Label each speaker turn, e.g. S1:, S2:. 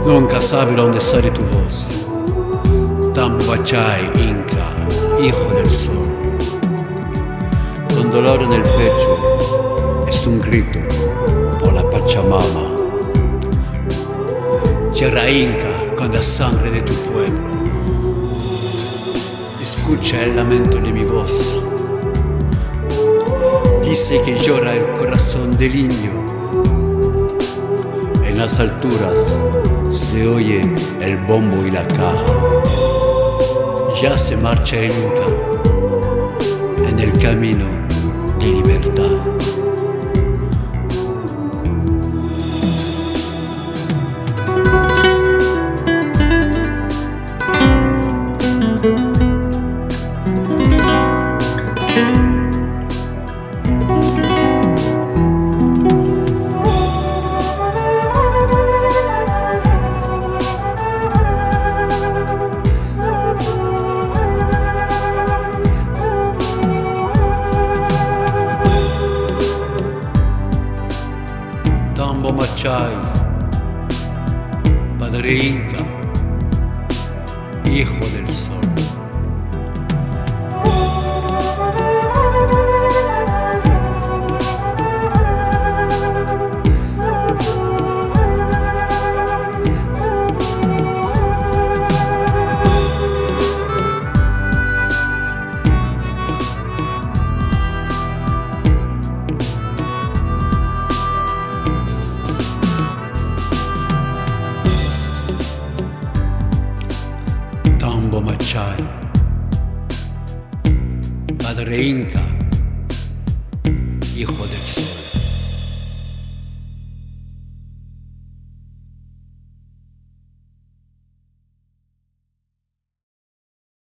S1: Nunca sabe dónde sale tu voz. Tambachai, Inca, hijo del sol. Con dolor en el pecho, es un grito por la Pachamama. Tierra Inca con la sangre de tu pueblo. Escucha el lamento de mi voz. Dice que llora el corazón del indio. En las alturas se oye el bombo y la caja. Ya se marcha el Inca en el camino de libertad. Tambo Machai, padre Inca, hijo del sol. Tambo Machai, padre Inca, hijo del sol.